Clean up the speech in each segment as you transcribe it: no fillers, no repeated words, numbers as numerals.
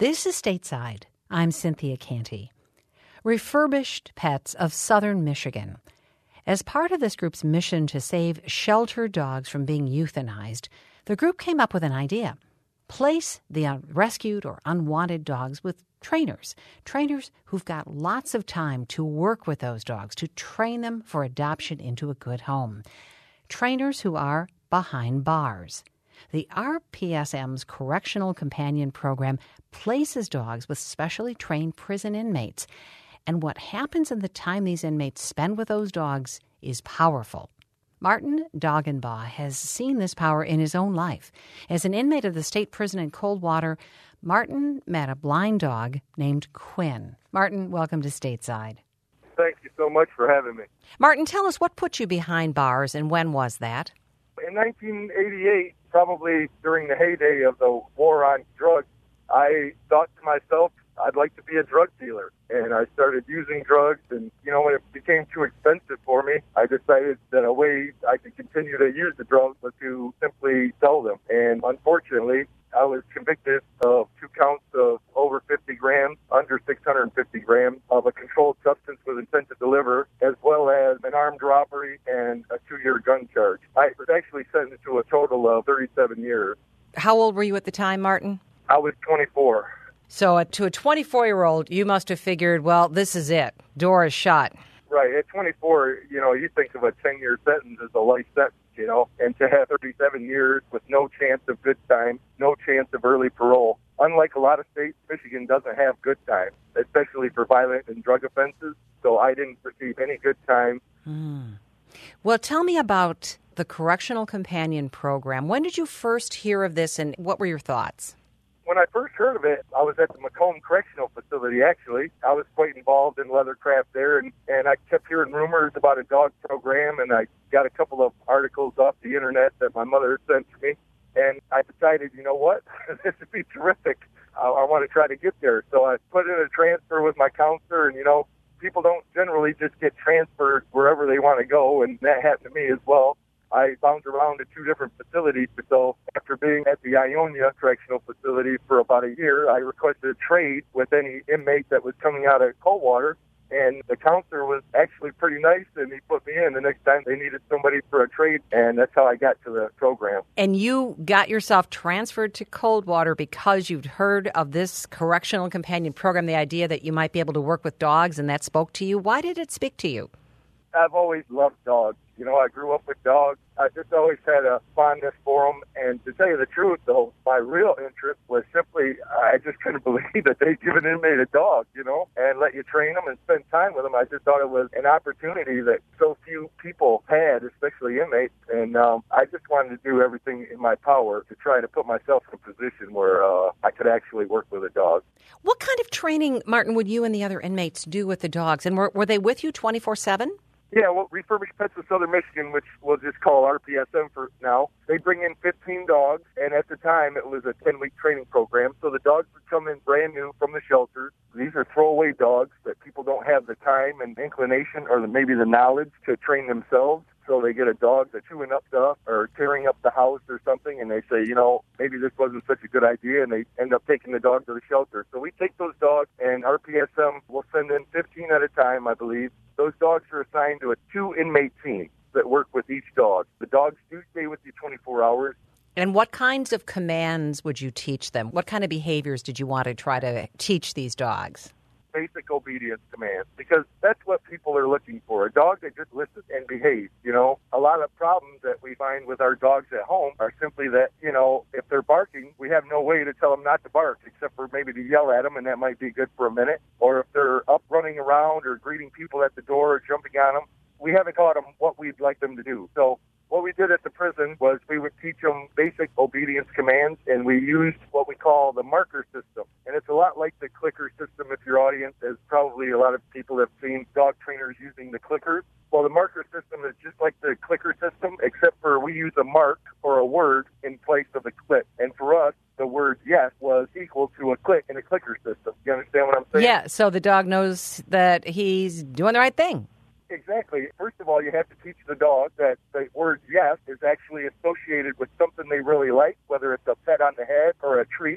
This is Stateside. I'm Cynthia Canty. Refurbished Pets of Southern Michigan. As part of this group's mission to save sheltered dogs from being euthanized, the group came up with an idea. Place the rescued or unwanted dogs with trainers who've got lots of time to work with those dogs, to train them for adoption into a good home. Trainers who are behind bars. The RPSM's Correctional Companion Program places dogs with specially trained prison inmates. And what happens in the time these inmates spend with those dogs is powerful. Martin Doggenbaugh has seen this power in his own life. As an inmate of the state prison in Coldwater, Martin met a blind dog named Quinn. Martin, welcome to Stateside. Thank you so much for having me. Martin, tell us what put you behind bars and when was that? In 1988, probably during the heyday of the war on drugs, I thought to myself, I'd like to be a drug dealer. And I started using drugs, and, when it became too expensive for me, I decided that a way I could continue to use the drugs was to simply sell them. And unfortunately, I was convicted of 2 counts of over 50 grams, under 650 grams of a controlled substance with intent to deliver, as well as an armed robbery and a 2-year gun charge. I was actually sentenced to a total of 37 years. How old were you at the time, Martin? I was 24. So to a 24-year-old, you must have figured, well, this is it. Door is shut. Right. At 24, you think of a 10-year sentence as a life sentence, and to have 37 years with no chance of good time, no chance of early parole. Unlike a lot of states, Michigan doesn't have good time, especially for violent and drug offenses. So I didn't receive any good time. Well, tell me about the Correctional Companion Program. When did you first hear of this, and what were your thoughts? When I first heard of it, I was at the Macomb Correctional Facility, actually. I was quite involved in leathercraft there, and I kept hearing rumors about a dog program, and I got a couple of articles off the internet that my mother sent to me, and I decided, you know what, this would be terrific. I want to try to get there. So I put in a transfer with my counselor, and, people don't generally just get transferred wherever they want to go, and that happened to me as well. I bounced around to 2 different facilities. So after being at the Ionia Correctional Facility for about a year, I requested a trade with any inmate that was coming out of Coldwater. And the counselor was actually pretty nice, and he put me in the next time they needed somebody for a trade. And that's how I got to the program. And you got yourself transferred to Coldwater because you'd heard of this Correctional Companion Program, the idea that you might be able to work with dogs, and that spoke to you. Why did it speak to you? I've always loved dogs. I grew up with dogs. I just always had a fondness for them. And to tell you the truth, though, my real interest was simply, I just couldn't believe that they'd give an inmate a dog, and let you train them and spend time with them. I just thought it was an opportunity that so few people had, especially inmates. And I just wanted to do everything in my power to try to put myself in a position where I could actually work with a dog. What kind of training, Martin, would you and the other inmates do with the dogs? And were they with you 24/7? Yeah, well, Refurbished Pets of Southern Michigan, which we'll just call RPSM for now, they bring in 15 dogs, and at the time it was a 10-week training program, so the dogs would come in brand new from the shelters. These are throwaway dogs that people don't have the time and inclination or maybe the knowledge to train themselves. So they get a dog that's chewing up stuff or tearing up the house or something, and they say, maybe this wasn't such a good idea, and they end up taking the dog to the shelter. So we take those dogs, and RPSM will send in 15 at a time, I believe. Those dogs are assigned to a 2-inmate team that work with each dog. The dogs do stay with you 24 hours. And what kinds of commands would you teach them? What kind of behaviors did you want to try to teach these dogs? Basic obedience commands, because that's what people are looking for. A dog that just listens and behaves. A lot of problems that we find with our dogs at home are simply that, if they're barking, we have no way to tell them not to bark, except for maybe to yell at them, and that might be good for a minute. Or if they're up running around or greeting people at the door or jumping on them, we haven't taught them what we'd like them to do. So what we did at the prison was we would teach them basic obedience commands, and we used what we call the marker system. And it's a lot like the clicker system, if your audience, as probably a lot of people have seen dog trainers using the clickers. Well, the marker system is just like the clicker system, except for we use a mark or a word in place of a click. And for us, the word yes was equal to a click in a clicker system. You understand what I'm saying? Yeah, so the dog knows that he's doing the right thing. Exactly. First of all, you have to teach the dog that the word yes is actually associated with something they really like, whether it's a pet on the head or a treat.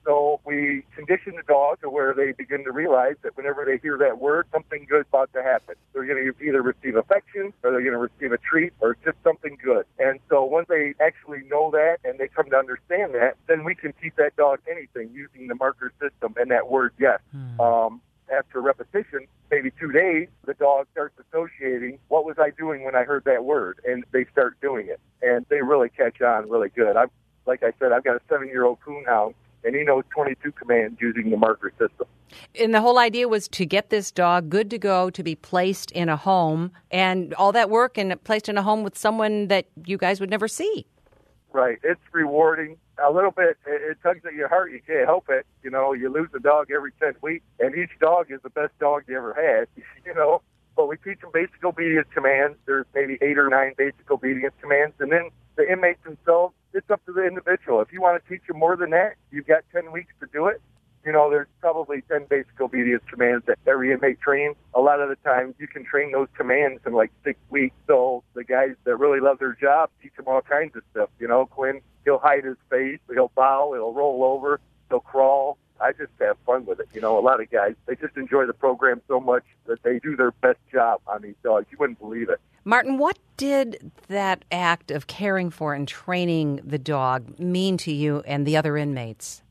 So we condition the dog to where they begin to realize that whenever they hear that word, something good's about to happen. They're going to either receive affection or they're going to receive a treat or just something good. And so once they actually know that and they come to understand that, then we can teach that dog anything using the marker system and that word yes. After repetition, maybe 2 days, the dog starts associating what was I doing when I heard that word, and they start doing it. And they really catch on really good. Like I said, I've got a 7-year-old coonhound, and he knows 22 commands using the marker system. And the whole idea was to get this dog good to go, to be placed in a home, and all that work and placed in a home with someone that you guys would never see. Right. It's rewarding. A little bit, it tugs at your heart. You can't help it. You know, you lose a dog every 10 weeks, and each dog is the best dog you ever had, you know. But we teach them basic obedience commands. There's maybe 8 or 9 basic obedience commands. And then the inmates themselves, it's up to the individual. If you want to teach them more than that, you've got 10 weeks to do it. You know, there's probably 10 basic obedience commands that every inmate trains. A lot of the times you can train those commands in like 6 weeks. So the guys that really love their job teach them all kinds of stuff. You know, Quinn, he'll hide his face, he'll bow, he'll roll over, he'll crawl. I just have fun with it. You know, a lot of guys, they just enjoy the program so much that they do their best job on these dogs. You wouldn't believe it. Martin, what did that act of caring for and training the dog mean to you and the other inmates?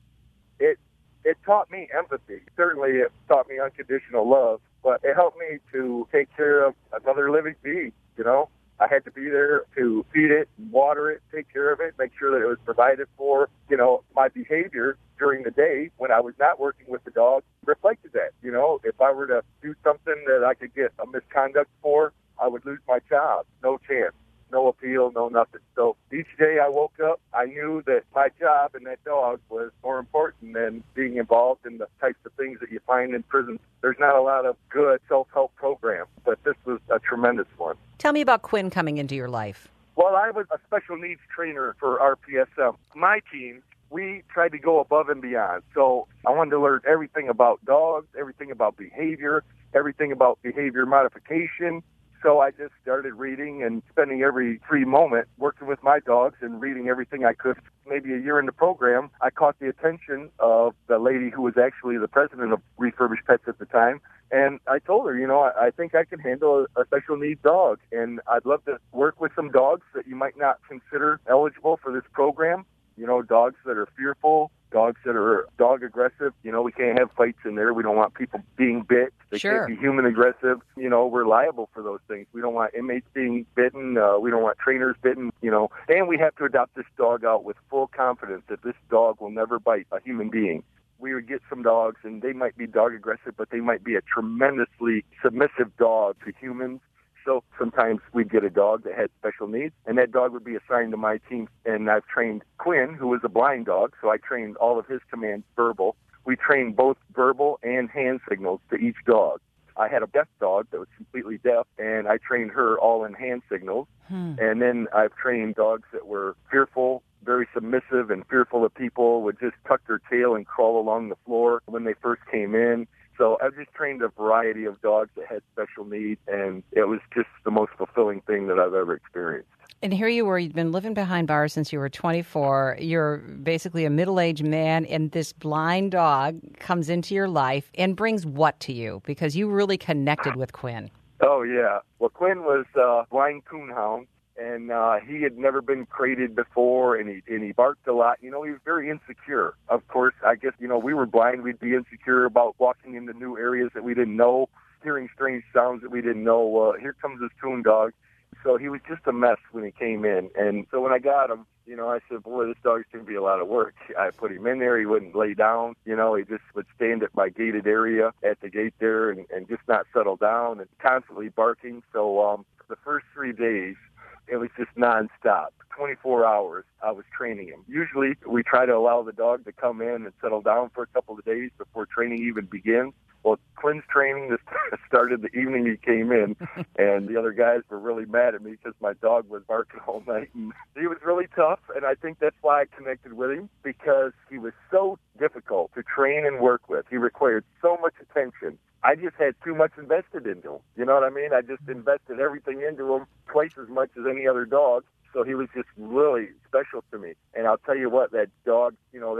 It taught me empathy. Certainly it taught me unconditional love, but it helped me to take care of another living being, you know. I had to be there to feed it, water it, take care of it, make sure that it was provided for. You know, my behavior during the day when I was not working with the dog reflected that. You know, if I were to do something that I could get a misconduct for, I would lose my job. No chance. No appeal, no nothing. So each day I woke up, I knew that my job and that dog was more important than being involved in the types of things that you find in prison. There's not a lot of good self-help programs, but this was a tremendous one. Tell me about Quinn coming into your life. Well, I was a special needs trainer for RPSM. My team, we tried to go above and beyond. So I wanted to learn everything about dogs, everything about behavior, everything about behavior modification. So I just started reading and spending every free moment working with my dogs and reading everything I could. Maybe a year in the program, I caught the attention of the lady who was actually the president of Refurbished Pets at the time. And I told her, you know, I think I can handle a special needs dog. And I'd love to work with some dogs that you might not consider eligible for this program. You know, dogs that are fearful, dogs that are dog aggressive. You know, we can't have fights in there. We don't want people being bit. They Sure. can't be human aggressive. You know, we're liable for those things. We don't want inmates being bitten. We don't want trainers bitten, you know. And we have to adopt this dog out with full confidence that this dog will never bite a human being. We would get some dogs, and they might be dog aggressive, but they might be a tremendously submissive dog to humans. So sometimes we'd get a dog that had special needs, and that dog would be assigned to my team. And I've trained Quinn, who was a blind dog, so I trained all of his commands verbal. We trained both verbal and hand signals to each dog. I had a deaf dog that was completely deaf, and I trained her all in hand signals. And then I've trained dogs that were fearful, very submissive and fearful of people, would just tuck their tail and crawl along the floor when they first came in. So I've just trained a variety of dogs that had special needs, and it was just the most fulfilling thing that I've ever experienced. And here you were, you'd been living behind bars since you were 24. You're basically a middle-aged man, and this blind dog comes into your life and brings what to you? Because you really connected with Quinn. Oh, yeah. Well, Quinn was a blind coonhound, and he had never been crated before, and he barked a lot. You know, he was very insecure. Of course, I guess, you know, we were blind. We'd be insecure about walking into new areas that we didn't know, hearing strange sounds that we didn't know. Here comes this coon dog. So he was just a mess when he came in. And so when I got him, you know, I said, boy, this dog's going to be a lot of work. I put him in there. He wouldn't lay down. You know, he just would stand at my gated area at the gate there and just not settle down and constantly barking. So the first 3 days, it was just nonstop. 24 hours, I was training him. Usually, we try to allow the dog to come in and settle down for a couple of days before training even begins. Well, Quinn's training started the evening he came in, and the other guys were really mad at me because my dog was barking all night. And he was really tough, and I think that's why I connected with him, because he was so difficult to train and work with. He required so much attention. I just had too much invested into him. You know what I mean? I just invested everything into him, twice as much as any other dog. So he was just really special to me. And I'll tell you what, that dog, you know,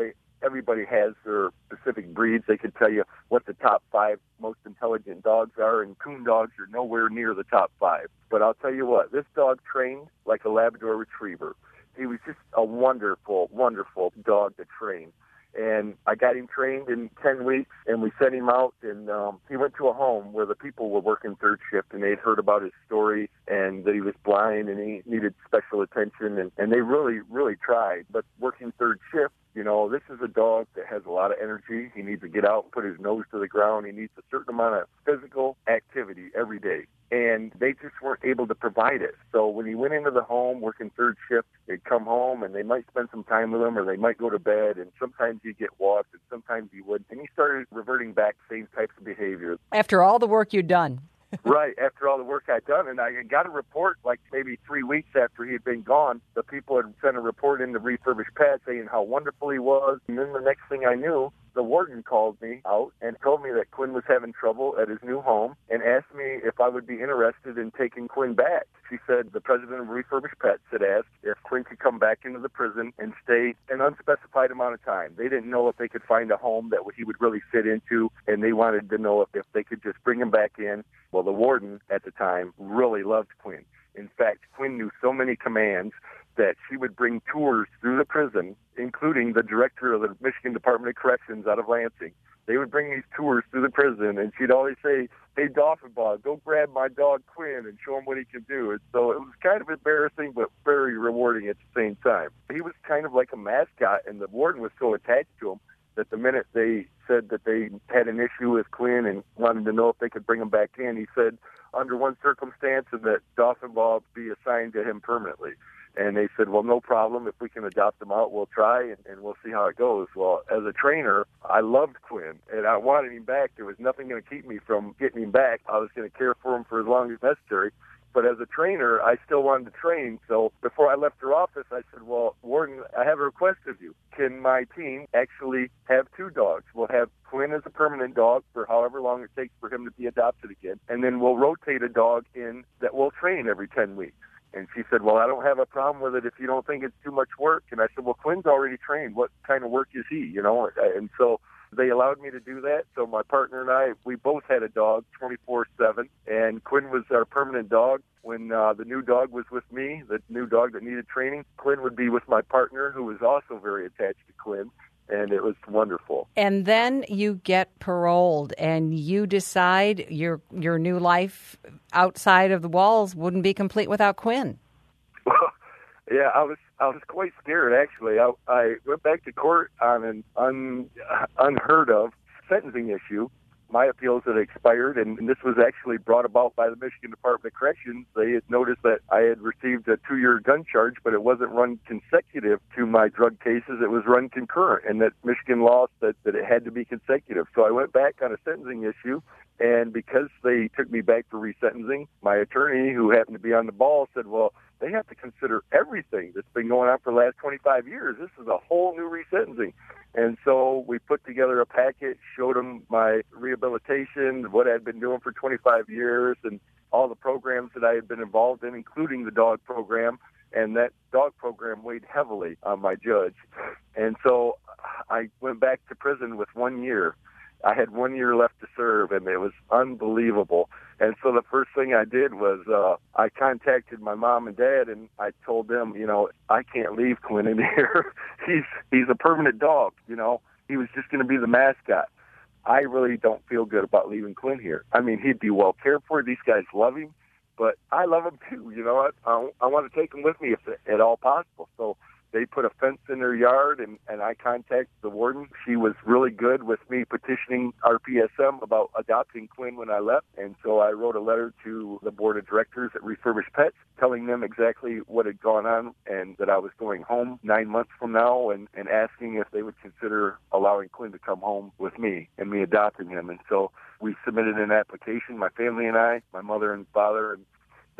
everybody has their specific breeds. They could tell you what the top 5 most intelligent dogs are, and coon dogs are nowhere near the top 5. But I'll tell you what, this dog trained like a Labrador Retriever. He was just a wonderful, wonderful dog to train. And I got him trained in 10 weeks, and we sent him out, and he went to a home where the people were working third shift, and they'd heard about his story and that he was blind and he needed special attention, and they really, really tried. But working third shift, you know, this is a dog that has a lot of energy. He needs to get out and put his nose to the ground. He needs a certain amount of physical activity every day. And they just weren't able to provide it. So when he went into the home working third shift, they'd come home and they might spend some time with him, or they might go to bed, and sometimes he'd get walked and sometimes he wouldn't. And he started reverting back to same types of behaviors. After all the work you'd done. Right, after all the work I'd done. And I got a report like maybe 3 weeks after he had been gone. The people had sent a report in to Refurbished Pets saying how wonderful he was. And then the next thing I knew, the warden called me out and told me that Quinn was having trouble at his new home and asked me if I would be interested in taking Quinn back. She said the president of Refurbished Pets had asked if Quinn could come back into the prison and stay an unspecified amount of time. They didn't know if they could find a home that he would really fit into, and they wanted to know if they could just bring him back in. Well, the warden at the time really loved Quinn. In fact, Quinn knew so many commands that she would bring tours through the prison, including the director of the Michigan Department of Corrections out of Lansing. They would bring these tours through the prison, and she'd always say, "Hey, Doffenbaugh, go grab my dog Quinn and show him what he can do." And so it was kind of embarrassing, but very rewarding at the same time. He was kind of like a mascot, and the warden was so attached to him that the minute they said that they had an issue with Quinn and wanted to know if they could bring him back in, he said, under one circumstance, and that Doffenbaugh be assigned to him permanently. And they said, well, no problem. If we can adopt him out, we'll try, and we'll see how it goes. Well, as a trainer, I loved Quinn, and I wanted him back. There was nothing going to keep me from getting him back. I was going to care for him for as long as necessary. But as a trainer, I still wanted to train. So before I left her office, I said, well, Warden, I have a request of you. Can my team actually have 2 dogs? We'll have Quinn as a permanent dog for however long it takes for him to be adopted again. And then we'll rotate a dog in that we'll train every 10 weeks. And she said, well, I don't have a problem with it if you don't think it's too much work. And I said, well, Quinn's already trained. What kind of work is he, you know? And so they allowed me to do that. So my partner and I, we both had a dog 24/7. And Quinn was our permanent dog. When the new dog was with me, the new dog that needed training, Quinn would be with my partner, who was also very attached to Quinn. And it was wonderful. And then you get paroled, and you decide your new life outside of the walls wouldn't be complete without Quinn. Well, yeah, I was quite scared, actually. I went back to court on an unheard of sentencing issue. My appeals had expired, and this was actually brought about by the Michigan Department of Corrections. They had noticed that I had received a 2-year gun charge, but it wasn't run consecutive to my drug cases. It was run concurrent, and that Michigan law said that it had to be consecutive. So I went back on a sentencing issue, and because they took me back for resentencing, my attorney, who happened to be on the ball, said, well, they have to consider everything that's been going on for the last 25 years. This is a whole new resentencing. And so we put together a package, showed them my rehabilitation, what I'd been doing for 25 years, and all the programs that I had been involved in, including the dog program. And that dog program weighed heavily on my judge. And so I went back to prison with 1 year. I had 1 year left to serve, and it was unbelievable. And so the first thing I did was I contacted my mom and dad, and I told them, you know, I can't leave Quinn in here. He's a permanent dog, you know. He was just going to be the mascot. I really don't feel good about leaving Quinn here. I mean, he'd be well cared for. These guys love him, but I love him too, you know. I want to take him with me if at all possible. So they put a fence in their yard, and I contacted the warden. She was really good with me petitioning RPSM about adopting Quinn when I left. And so I wrote a letter to the board of directors at Refurbished Pets, telling them exactly what had gone on and that I was going home 9 months from now, and asking if they would consider allowing Quinn to come home with me and me adopting him. And so we submitted an application, my family and I, my mother and father, and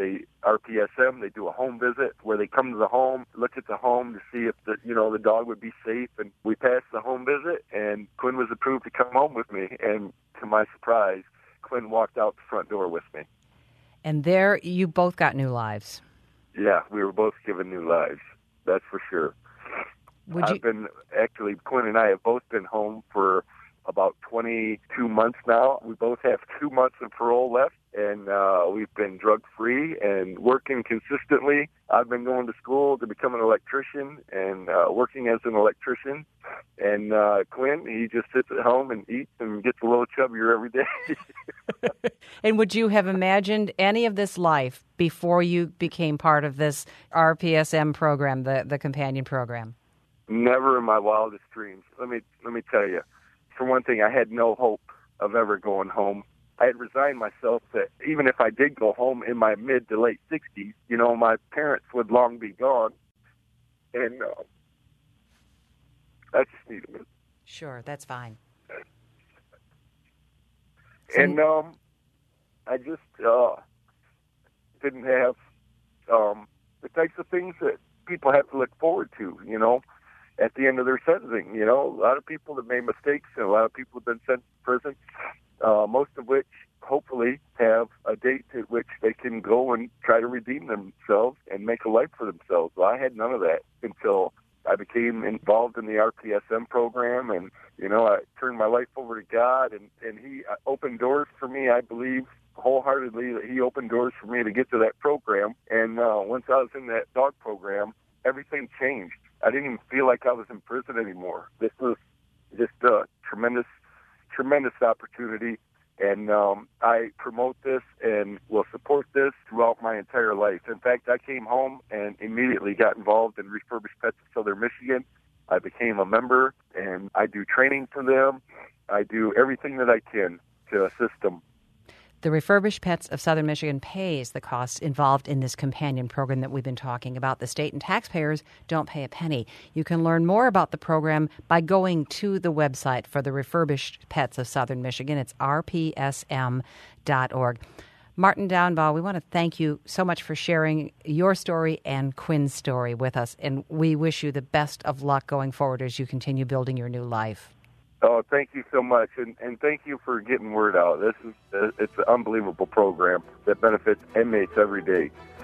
RPSM, they do a home visit where they come to the home, look at the home to see if the dog would be safe. And we passed the home visit, and Quinn was approved to come home with me. And to my surprise, Quinn walked out the front door with me. And there you both got new lives. Yeah, we were both given new lives. That's for sure. Quinn and I have both been home for about 22 months now. We both have 2 months of parole left, and we've been drug-free and working consistently. I've been going to school to become an electrician and working as an electrician. And Quinn, he just sits at home and eats and gets a little chubbier every day. And would you have imagined any of this life before you became part of this RPSM program, the companion program? Never in my wildest dreams. Let me tell you. For one thing, I had no hope of ever going home. I had resigned myself that even if I did go home in my mid to late 60s, my parents would long be gone. And I just need a minute. Sure, that's fine. And I just didn't have the types of things that people have to look forward to, at the end of their sentencing. A lot of people have made mistakes, and a lot of people have been sent to prison, most of which hopefully have a date at which they can go and try to redeem themselves and make a life for themselves. Well, I had none of that until I became involved in the RPSM program, and, I turned my life over to God, and He opened doors for me. I believe wholeheartedly that He opened doors for me to get to that program. And once I was in that dog program, everything changed. I didn't even feel like I was in prison anymore. This was just a tremendous, tremendous opportunity. And I promote this and will support this throughout my entire life. In fact, I came home and immediately got involved in Refurbished Pets of Southern Michigan. I became a member, and I do training for them. I do everything that I can to assist them. The Refurbished Pets of Southern Michigan pays the costs involved in this companion program that we've been talking about. The state and taxpayers don't pay a penny. You can learn more about the program by going to the website for the Refurbished Pets of Southern Michigan. It's rpsm.org. Martin Downbaugh, we want to thank you so much for sharing your story and Quinn's story with us, and we wish you the best of luck going forward as you continue building your new life. Oh, thank you so much, and thank you for getting word out. It's an unbelievable program that benefits inmates every day.